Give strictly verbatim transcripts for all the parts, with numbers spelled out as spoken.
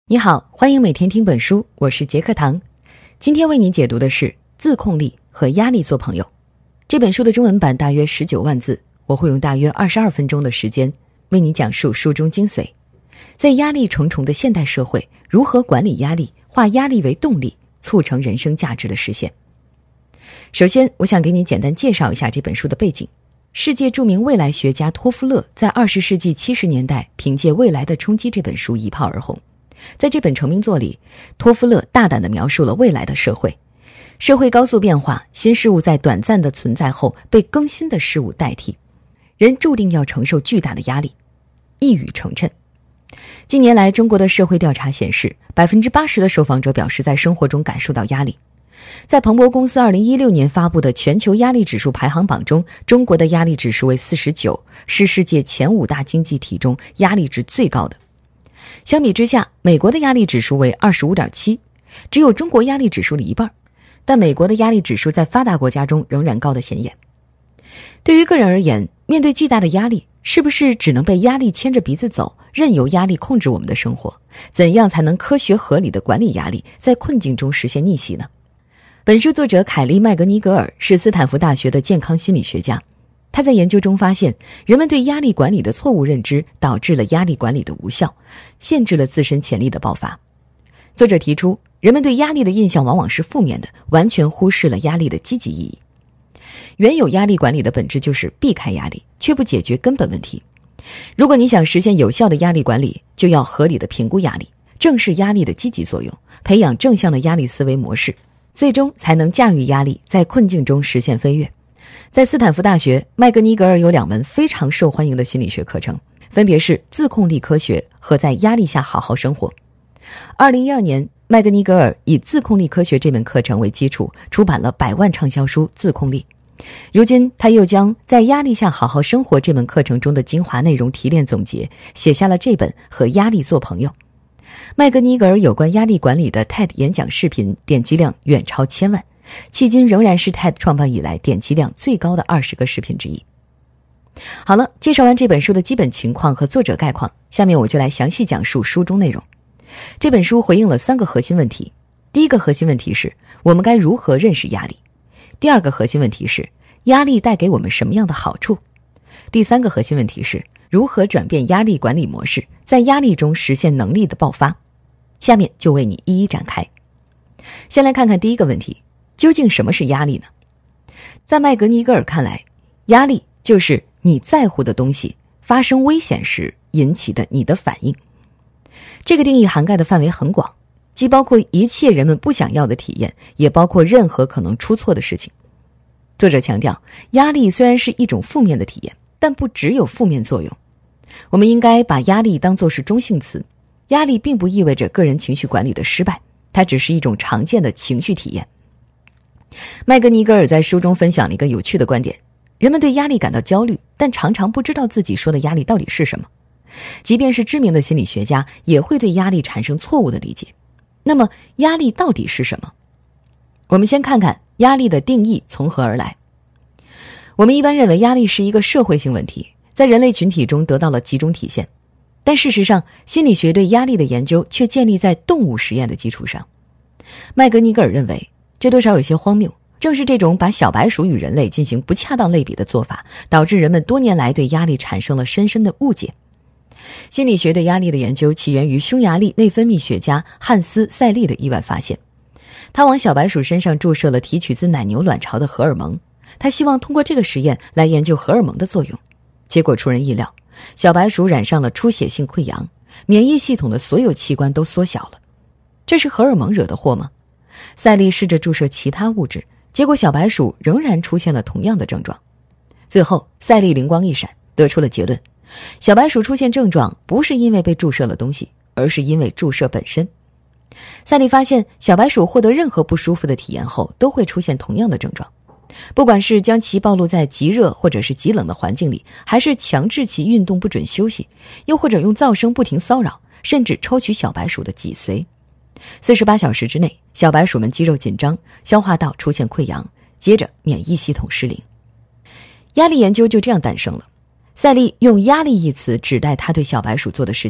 你好，欢迎每天听本书，我是杰克堂。今天为你解读的是《自控力和压力做朋友》这本书的中文版大约十九万字，我会用大约二十二分钟的时间为你讲述书中精髓。在压力重重的现代社会，如何管理压力，化压力为动力，促成人生价值的实现。首先，我想给你简单介绍一下这本书的背景。世界著名未来学家托夫勒在二十世纪七十年代凭借《未来的冲击》这本书一炮而红。在这本成名作里，托夫勒大胆地描述了未来的社会。社会高速变化，新事物在短暂的存在后被更新的事物代替，人注定要承受巨大的压力。一语成谶。近年来，中国的社会调查显示， 百分之八十 的受访者表示在生活中感受到压力。在彭博公司二零一六年发布的全球压力指数排行榜中，中国的压力指数为四十九，是世界前五大经济体中压力值最高的。相比之下，美国的压力指数为 二十五点七， 只有中国压力指数的一半，但美国的压力指数在发达国家中仍然高得显眼。对于个人而言，面对巨大的压力，是不是只能被压力牵着鼻子走，任由压力控制我们的生活？怎样才能科学合理地管理压力，在困境中实现逆袭呢？本书作者凯利·麦格尼格尔是斯坦福大学的健康心理学家。他在研究中发现，人们对压力管理的错误认知导致了压力管理的无效，限制了自身潜力的爆发。作者提出，人们对压力的印象往往是负面的，完全忽视了压力的积极意义。原有压力管理的本质就是避开压力，却不解决根本问题。如果你想实现有效的压力管理，就要合理的评估压力，正视压力的积极作用，培养正向的压力思维模式，最终才能驾驭压力，在困境中实现飞跃。在斯坦福大学，麦格尼格尔有两门非常受欢迎的心理学课程，分别是自控力科学和在压力下好好生活。二零一二年，麦格尼格尔以自控力科学这门课程为基础，出版了百万畅销书《自控力》。如今，他又将在压力下好好生活这门课程中的精华内容提炼总结，写下了这本《和压力做朋友》。麦格尼格尔有关压力管理的 T E D 演讲视频点击量远超千万，迄今仍然是 T E D 创办以来点击量最高的二十个视频之一。好了，介绍完这本书的基本情况和作者概况，下面我就来详细讲述书中内容。这本书回应了三个核心问题。第一个核心问题是，我们该如何认识压力？第二个核心问题是，压力带给我们什么样的好处？第三个核心问题是，如何转变压力管理模式，在压力中实现能力的爆发？下面就为你一一展开。先来看看第一个问题，究竟什么是压力呢？在麦格尼格尔看来，压力就是你在乎的东西发生危险时引起的你的反应。这个定义涵盖的范围很广，既包括一切人们不想要的体验，也包括任何可能出错的事情。作者强调，压力虽然是一种负面的体验，但不只有负面作用。我们应该把压力当作是中性词，压力并不意味着个人情绪管理的失败，它只是一种常见的情绪体验。麦格尼格尔在书中分享了一个有趣的观点，人们对压力感到焦虑，但常常不知道自己说的压力到底是什么。即便是知名的心理学家，也会对压力产生错误的理解。那么，压力到底是什么？我们先看看压力的定义从何而来。我们一般认为压力是一个社会性问题，在人类群体中得到了集中体现。但事实上，心理学对压力的研究却建立在动物实验的基础上。麦格尼格尔认为，这多少有些荒谬，正是这种把小白鼠与人类进行不恰当类比的做法，导致人们多年来对压力产生了深深的误解。心理学对压力的研究起源于匈牙利内分泌学家汉斯·塞利的意外发现。他往小白鼠身上注射了提取自奶牛卵巢的荷尔蒙，他希望通过这个实验来研究荷尔蒙的作用。结果出人意料，小白鼠染上了出血性溃疡，免疫系统的所有器官都缩小了。这是荷尔蒙惹的祸吗？塞利试着注射其他物质，结果小白鼠仍然出现了同样的症状。最后，塞利灵光一闪，得出了结论：小白鼠出现症状不是因为被注射了东西，而是因为注射本身。塞利发现，小白鼠获得任何不舒服的体验后，都会出现同样的症状。不管是将其暴露在极热或者是极冷的环境里，还是强制其运动不准休息，又或者用噪声不停骚扰，甚至抽取小白鼠的脊髓。四十八小时之内，小白鼠们肌肉紧张，消化道出现溃疡，接着免疫系统失灵。压力研究就这样诞生了。塞利用压力一词指代他对小白鼠做的事情。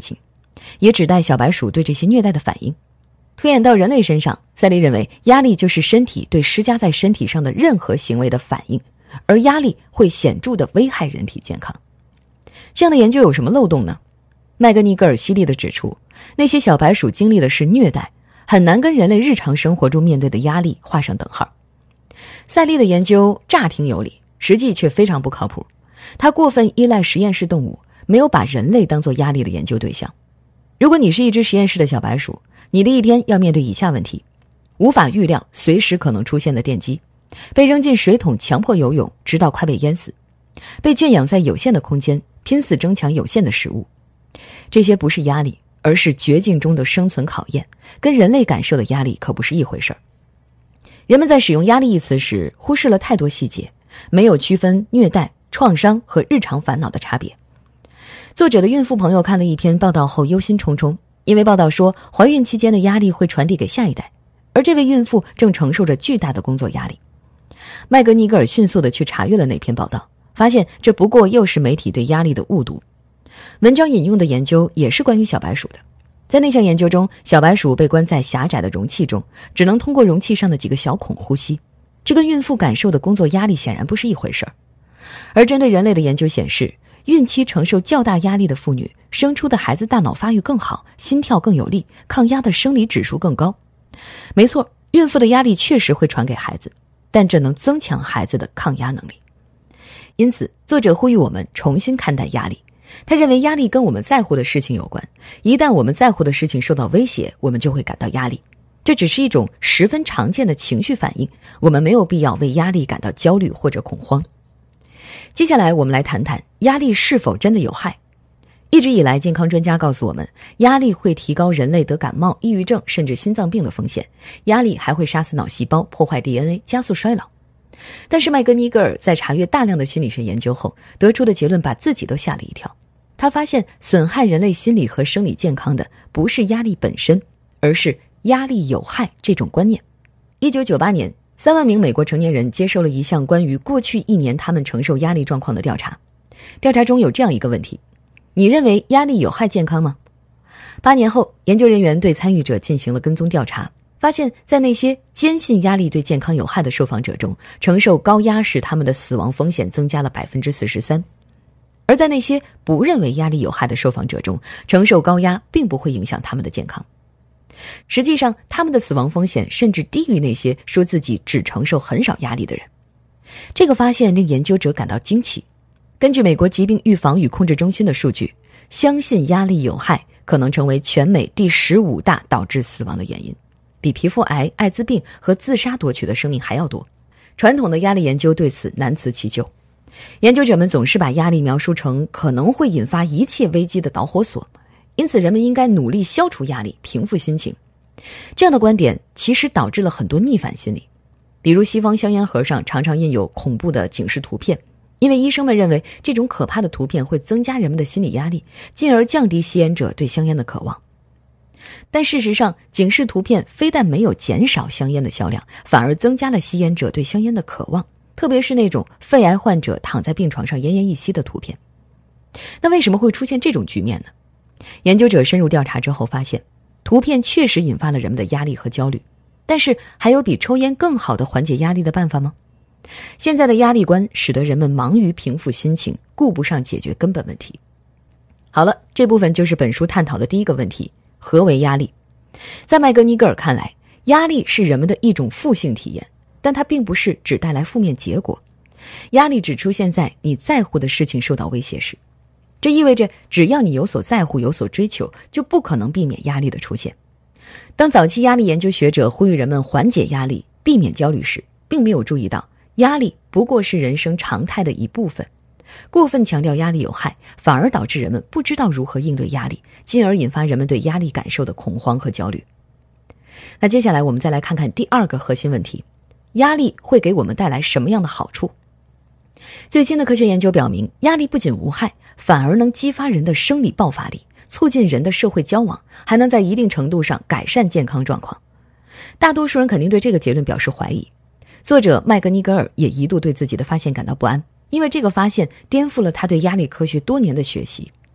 也指代小白鼠对这些虐待的反应。推演到人类身上，赛利认为压力就是身体对施加在身体上的任何行为的反应，而压力会显著地危害人体健康。这样的研究有什么漏洞呢？麦格尼格尔犀利地指出，那些小白鼠经历的是虐待，很难跟人类日常生活中面对的压力画上等号。赛利的研究乍听有理，实际却非常不靠谱。他过分依赖实验室动物，没有把人类当作压力的研究对象。如果你是一只实验室的小白鼠，你的一天要面对以下问题：无法预料随时可能出现的电击，被扔进水桶强迫游泳直到快被淹死，被圈养在有限的空间拼死争抢有限的食物。这些不是压力，而是绝境中的生存考验，跟人类感受的压力可不是一回事儿。人们在使用压力一词时忽视了太多细节，没有区分虐待、创伤和日常烦恼的差别。作者的孕妇朋友看了一篇报道后忧心忡忡，因为报道说怀孕期间的压力会传递给下一代，而这位孕妇正承受着巨大的工作压力。麦格尼格尔迅速地去查阅了那篇报道，发现这不过又是媒体对压力的误读。文章引用的研究也是关于小白鼠的，在那项研究中，小白鼠被关在狭窄的容器中，只能通过容器上的几个小孔呼吸，这跟孕妇感受的工作压力显然不是一回事儿。而针对人类的研究显示，孕期承受较大压力的妇女，生出的孩子大脑发育更好，心跳更有力，抗压的生理指数更高。没错，孕妇的压力确实会传给孩子，但这能增强孩子的抗压能力。因此，作者呼吁我们重新看待压力。他认为压力跟我们在乎的事情有关，一旦我们在乎的事情受到威胁，我们就会感到压力。这只是一种十分常见的情绪反应，我们没有必要为压力感到焦虑或者恐慌。接下来我们来谈谈压力是否真的有害。一直以来，健康专家告诉我们，压力会提高人类得感冒、抑郁症甚至心脏病的风险，压力还会杀死脑细胞，破坏 D N A， 加速衰老。但是麦格尼格尔在查阅大量的心理学研究后，得出的结论把自己都吓了一跳。他发现损害人类心理和生理健康的不是压力本身，而是压力有害这种观念。一九九八年，三万名美国成年人接受了一项关于过去一年他们承受压力状况的调查。调查中有这样一个问题：你认为压力有害健康吗？八年后，研究人员对参与者进行了跟踪调查，发现在那些坚信压力对健康有害的受访者中，承受高压使他们的死亡风险增加了 百分之四十三。而在那些不认为压力有害的受访者中，承受高压并不会影响他们的健康。实际上，他们的死亡风险甚至低于那些说自己只承受很少压力的人。这个发现令研究者感到惊奇。根据美国疾病预防与控制中心的数据，相信压力有害可能成为全美第十五大导致死亡的原因，比皮肤癌、艾滋病和自杀夺取的生命还要多。传统的压力研究对此难辞其咎。研究者们总是把压力描述成可能会引发一切危机的导火索，因此人们应该努力消除压力，平复心情。这样的观点其实导致了很多逆反心理，比如西方香烟盒上常常印有恐怖的警示图片，因为医生们认为这种可怕的图片会增加人们的心理压力，进而降低吸烟者对香烟的渴望。但事实上，警示图片非但没有减少香烟的销量，反而增加了吸烟者对香烟的渴望，特别是那种肺癌患者躺在病床上奄奄一息的图片。那为什么会出现这种局面呢？研究者深入调查之后发现，图片确实引发了人们的压力和焦虑，但是还有比抽烟更好的缓解压力的办法吗？现在的压力观使得人们忙于平复心情，顾不上解决根本问题。好了，这部分就是本书探讨的第一个问题：何为压力？在麦格尼格尔看来，压力是人们的一种负性体验，但它并不是只带来负面结果。压力只出现在你在乎的事情受到威胁时，这意味着只要你有所在乎、有所追求，就不可能避免压力的出现。当早期压力研究学者呼吁人们缓解压力、避免焦虑时，并没有注意到压力不过是人生常态的一部分。过分强调压力有害，反而导致人们不知道如何应对压力，进而引发人们对压力感受的恐慌和焦虑。那接下来我们再来看看第二个核心问题：压力会给我们带来什么样的好处？最新的科学研究表明，压力不仅无害，反而能激发人的生理爆发力，促进人的社会交往，还能在一定程度上改善健康状况。大多数人肯定对这个结论表示怀疑。作者麦格尼格尔也一度对自己的发现感到不安，因为这个发现颠覆了他对压力科学多年的学习。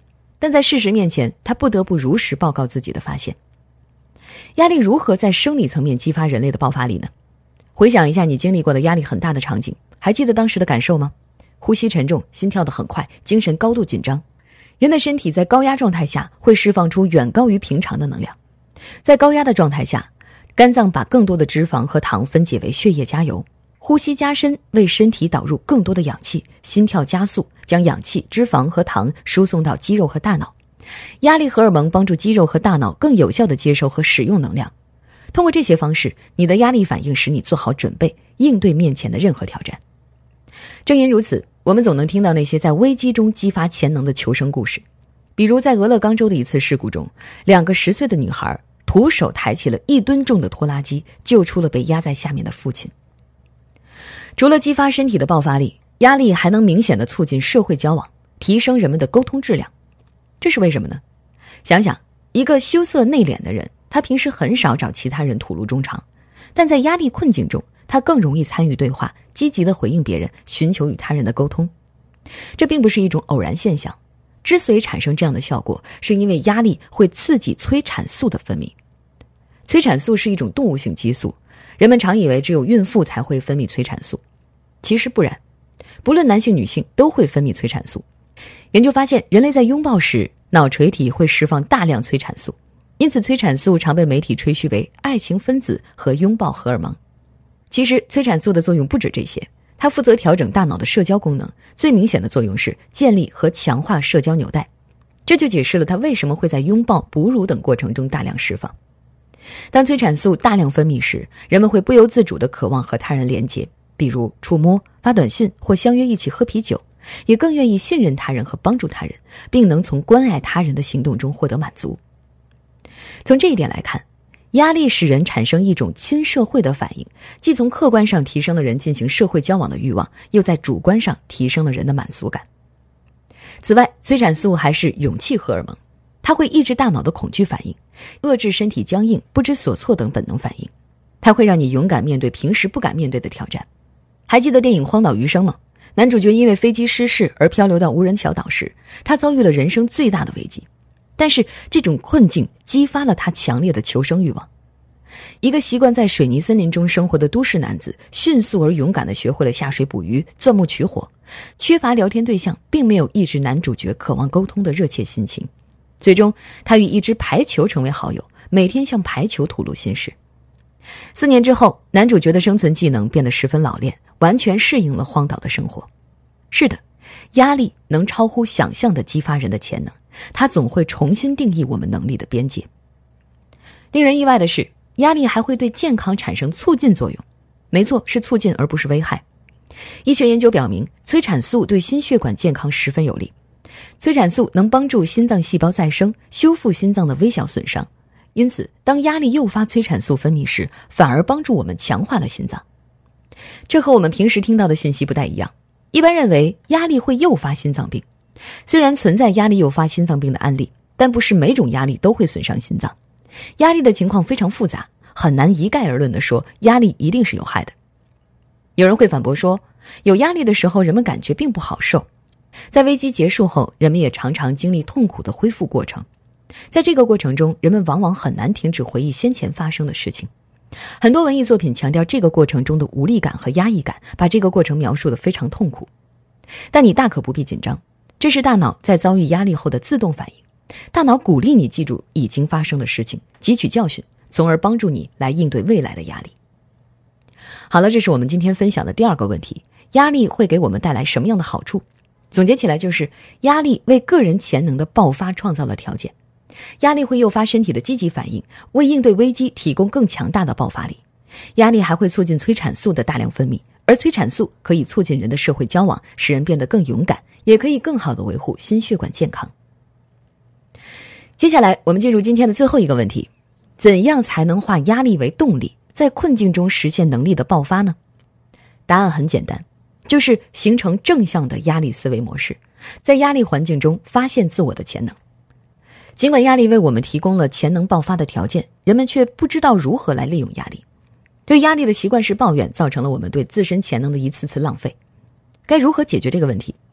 但在事实面前，他不得不如实报告自己的发现。压力如何在生理层面激发人类的爆发力呢？回想一下你经历过的压力很大的场景，还记得当时的感受吗？呼吸沉重，心跳得很快，精神高度紧张。人的身体在高压状态下会释放出远高于平常的能量。在高压的状态下，肝脏把更多的脂肪和糖分解为血液加油，呼吸加深为身体导入更多的氧气，心跳加速，将氧气、脂肪和糖输送到肌肉和大脑。压力荷尔蒙帮助肌肉和大脑更有效地接收和使用能量。通过这些方式，你的压力反应使你做好准备，应对面前的任何挑战。正因如此，我们总能听到那些在危机中激发潜能的求生故事。比如在俄勒冈州的一次事故中，两个十岁的女孩徒手抬起了一吨重的拖拉机，救出了被压在下面的父亲。除了激发身体的爆发力，压力还能明显地促进社会交往，提升人们的沟通质量。这是为什么呢？想想，一个羞涩内敛的人，他平时很少找其他人吐露衷肠，但在压力困境中，他更容易参与对话，积极地回应别人，寻求与他人的沟通。这并不是一种偶然现象，之所以产生这样的效果，是因为压力会刺激催产素的分泌。催产素是一种动物性激素，人们常以为只有孕妇才会分泌催产素，其实不然，不论男性女性都会分泌催产素。研究发现，人类在拥抱时，脑垂体会释放大量催产素，因此催产素常被媒体吹嘘为爱情分子和拥抱荷尔蒙。其实催产素的作用不止这些，它负责调整大脑的社交功能，最明显的作用是建立和强化社交纽带。这就解释了它为什么会在拥抱、哺乳等过程中大量释放。当催产素大量分泌时，人们会不由自主地渴望和他人连结，比如触摸、发短信或相约一起喝啤酒，也更愿意信任他人和帮助他人，并能从关爱他人的行动中获得满足。从这一点来看，压力使人产生一种亲社会的反应，既从客观上提升了人进行社会交往的欲望，又在主观上提升了人的满足感。此外，催产素还是勇气荷尔蒙，它会抑制大脑的恐惧反应，遏制身体僵硬、不知所措等本能反应。它会让你勇敢面对平时不敢面对的挑战。还记得电影《荒岛余生》吗？男主角因为飞机失事而漂流到无人小岛时，他遭遇了人生最大的危机。但是这种困境激发了他强烈的求生欲望。一个习惯在水泥森林中生活的都市男子，迅速而勇敢地学会了下水捕鱼、钻木取火。缺乏聊天对象，并没有抑制男主角渴望沟通的热切心情。最终，他与一只排球成为好友，每天向排球吐露心事。四年之后，男主角的生存技能变得十分老练，完全适应了荒岛的生活。是的，压力能超乎想象地激发人的潜能，它总会重新定义我们能力的边界。令人意外的是，压力还会对健康产生促进作用。没错，是促进而不是危害。医学研究表明，催产素对心血管健康十分有利。催产素能帮助心脏细胞再生，修复心脏的微小损伤。因此，当压力诱发催产素分泌时，反而帮助我们强化了心脏。这和我们平时听到的信息不太一样。一般认为压力会诱发心脏病。虽然存在压力诱发心脏病的案例，但不是每种压力都会损伤心脏。压力的情况非常复杂，很难一概而论地说压力一定是有害的。有人会反驳说，有压力的时候人们感觉并不好受。在危机结束后，人们也常常经历痛苦的恢复过程。在这个过程中，人们往往很难停止回忆先前发生的事情。很多文艺作品强调这个过程中的无力感和压抑感，把这个过程描述得非常痛苦。但你大可不必紧张，这是大脑在遭遇压力后的自动反应。大脑鼓励你记住已经发生的事情，汲取教训，从而帮助你来应对未来的压力。好了，这是我们今天分享的第二个问题，压力会给我们带来什么样的好处？总结起来就是，压力为个人潜能的爆发创造了条件。压力会诱发身体的积极反应，为应对危机提供更强大的爆发力。压力还会促进催产素的大量分泌，而催产素可以促进人的社会交往，使人变得更勇敢，也可以更好地维护心血管健康。接下来我们进入今天的最后一个问题，怎样才能化压力为动力，在困境中实现能力的爆发呢？答案很简单，就是形成正向的压力思维模式，在压力环境中发现自我的潜能。尽管压力为我们提供了潜能爆发的条件，人们却不知道如何来利用压力。对压力的习惯式抱怨造成了我们对自身潜能的一次次浪费。该如何解决这个问题？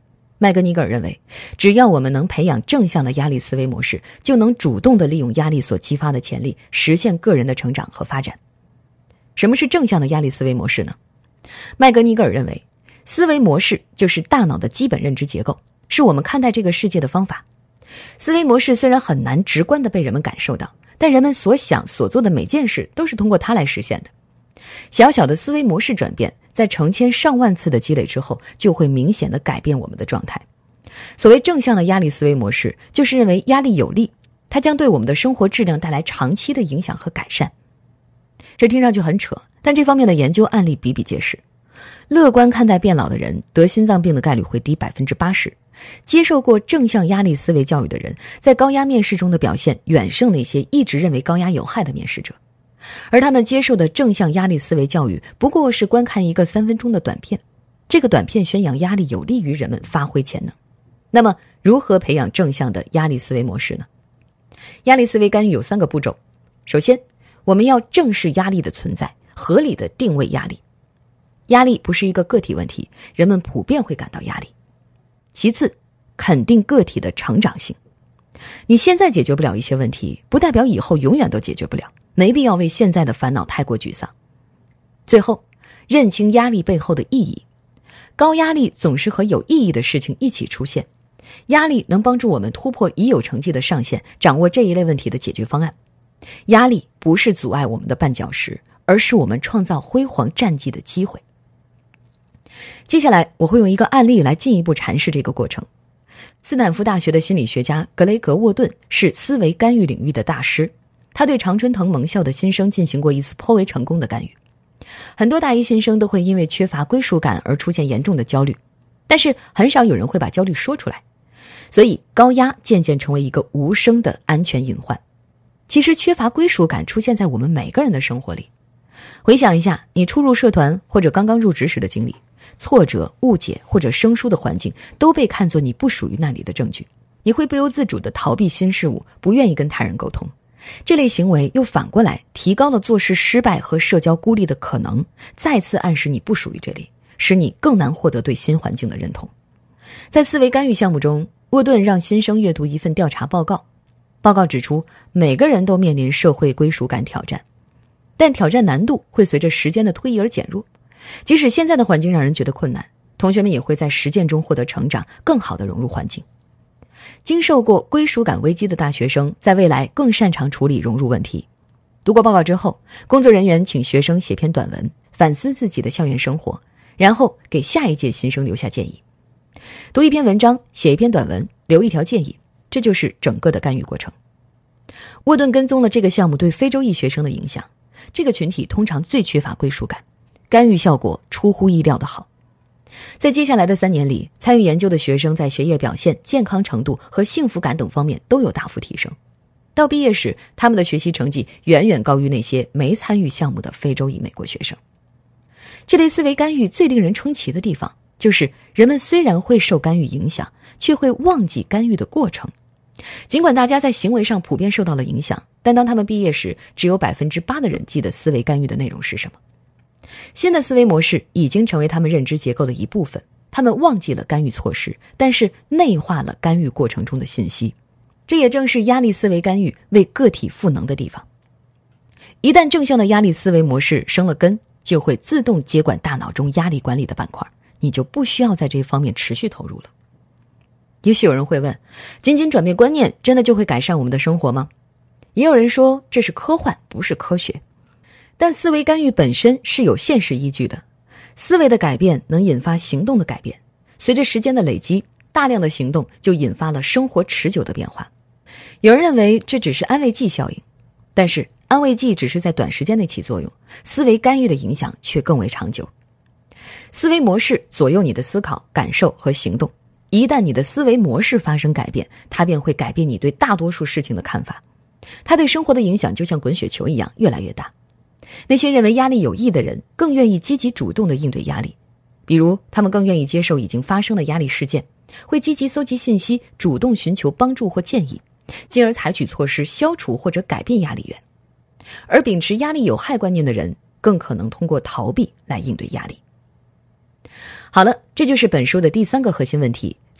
麦格尼格尔认为，只要我们能培养正向的压力思维模式，就能主动地利用压力所激发的潜力，实现个人的成长和发展。什么是正向的压力思维模式呢？麦格尼格尔认为，思维模式就是大脑的基本认知结构，是我们看待这个世界的方法。思维模式虽然很难直观地被人们感受到，但人们所想所做的每件事都是通过它来实现的。小小的思维模式转变，在成千上万次的积累之后，就会明显地改变我们的状态。所谓正向的压力思维模式，就是认为压力有利，它将对我们的生活质量带来长期的影响和改善。这听上去很扯，但这方面的研究案例比比皆是。乐观看待变老的人，得心脏病的概率会低 百分之八十。接受过正向压力思维教育的人，在高压面试中的表现远胜那些一直认为高压有害的面试者。而他们接受的正向压力思维教育，不过是观看一个三分钟的短片，这个短片宣扬压力有利于人们发挥潜能。那么，如何培养正向的压力思维模式呢？压力思维干预有三个步骤。首先，我们要正视压力的存在，合理的定位压力。压力不是一个个体问题，人们普遍会感到压力。其次，肯定个体的成长性。你现在解决不了一些问题，不代表以后永远都解决不了，没必要为现在的烦恼太过沮丧。最后，认清压力背后的意义。高压力总是和有意义的事情一起出现，压力能帮助我们突破已有成绩的上限，掌握这一类问题的解决方案。压力不是阻碍我们的绊脚石，而是我们创造辉煌战绩的机会。接下来我会用一个案例来进一步阐释这个过程。斯坦福大学的心理学家格雷格·沃顿是思维干预领域的大师，他对常春藤盟校的新生进行过一次颇为成功的干预。很多大一新生都会因为缺乏归属感而出现严重的焦虑，但是很少有人会把焦虑说出来，所以高压渐渐成为一个无声的安全隐患。其实缺乏归属感出现在我们每个人的生活里。回想一下你初入社团或者刚刚入职时的经历，挫折、误解或者生疏的环境都被看作你不属于那里的证据，你会不由自主地逃避新事物，不愿意跟他人沟通。这类行为又反过来提高了做事失败和社交孤立的可能，再次暗示你不属于这里，使你更难获得对新环境的认同。在思维干预项目中，沃顿让新生阅读一份调查报告，报告指出每个人都面临社会归属感挑战，但挑战难度会随着时间的推移而减弱。即使现在的环境让人觉得困难，同学们也会在实践中获得成长，更好地融入环境。经受过归属感危机的大学生在未来更擅长处理融入问题。读过报告之后，工作人员请学生写篇短文，反思自己的校园生活，然后给下一届新生留下建议。读一篇文章，写一篇短文，留一条建议，这就是整个的干预过程。沃顿跟踪了这个项目对非洲裔学生的影响，这个群体通常最缺乏归属感，干预效果出乎意料的好。在接下来的三年里，参与研究的学生在学业表现、健康程度和幸福感等方面都有大幅提升。到毕业时，他们的学习成绩远远高于那些没参与项目的非洲裔美国学生。这类思维干预最令人称奇的地方，就是人们虽然会受干预影响，却会忘记干预的过程。尽管大家在行为上普遍受到了影响，但当他们毕业时，只有 百分之八 的人记得思维干预的内容是什么。新的思维模式已经成为他们认知结构的一部分，他们忘记了干预措施，但是内化了干预过程中的信息。这也正是压力思维干预为个体赋能的地方。一旦正向的压力思维模式生了根，就会自动接管大脑中压力管理的板块，你就不需要在这方面持续投入了。也许有人会问，仅仅转变观念真的就会改善我们的生活吗？也有人说这是科幻，不是科学。但思维干预本身是有现实依据的，思维的改变能引发行动的改变，随着时间的累积，大量的行动就引发了生活持久的变化。有人认为这只是安慰剂效应，但是安慰剂只是在短时间内起作用，思维干预的影响却更为长久。思维模式左右你的思考、感受和行动，一旦你的思维模式发生改变，它便会改变你对大多数事情的看法。它对生活的影响就像滚雪球一样越来越大。那些认为压力有益的人更愿意积极主动地应对压力，比如他们更愿意接受已经发生的压力事件，会积极搜集信息，主动寻求帮助或建议，进而采取措施消除或者改变压力源。而秉持压力有害观念的人更可能通过逃避来应对压力。好了，这就是本书的第三个核心问题：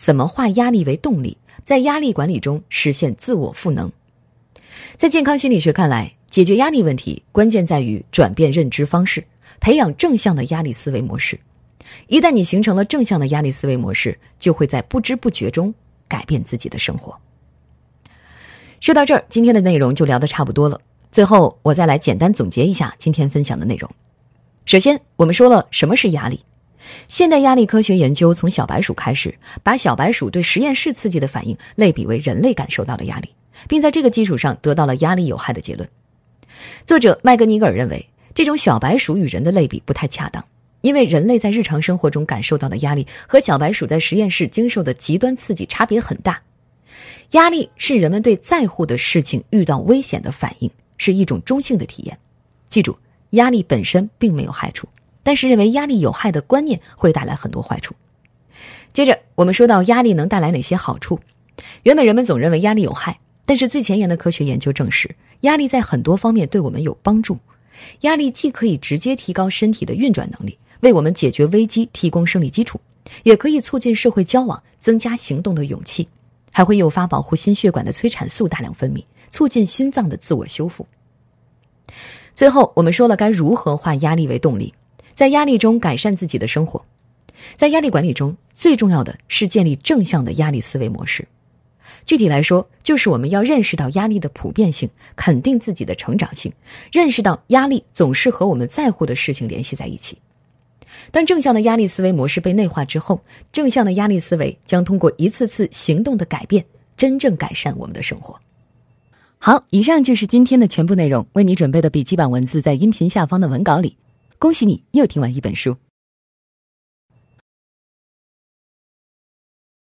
怎么化压力为动力，在压力管理中实现自我赋能。在健康心理学看来，解决压力问题关键在于转变认知方式，培养正向的压力思维模式。一旦你形成了正向的压力思维模式，就会在不知不觉中改变自己的生活。说到这儿，今天的内容就聊得差不多了。最后，我再来简单总结一下今天分享的内容。首先，我们说了什么是压力。现代压力科学研究从小白鼠开始，把小白鼠对实验室刺激的反应类比为人类感受到的压力，并在这个基础上得到了压力有害的结论。作者麦格尼格尔认为，这种小白鼠与人的类比不太恰当，因为人类在日常生活中感受到的压力和小白鼠在实验室经受的极端刺激差别很大。压力是人们对在乎的事情遇到危险的反应，是一种中性的体验。记住，压力本身并没有害处，但是认为压力有害的观念会带来很多坏处。接着我们说到压力能带来哪些好处。原本人们总认为压力有害，但是最前沿的科学研究证实，压力在很多方面对我们有帮助。压力既可以直接提高身体的运转能力，为我们解决危机提供生理基础，也可以促进社会交往，增加行动的勇气，还会诱发保护心血管的催产素大量分泌，促进心脏的自我修复。最后我们说了该如何化压力为动力，在压力中改善自己的生活。在压力管理中，最重要的是建立正向的压力思维模式。具体来说，就是我们要认识到压力的普遍性，肯定自己的成长性，认识到压力总是和我们在乎的事情联系在一起。当正向的压力思维模式被内化之后，正向的压力思维将通过一次次行动的改变，真正改善我们的生活。好，以上就是今天的全部内容，为你准备的笔记版文字在音频下方的文稿里。恭喜你又听完一本书。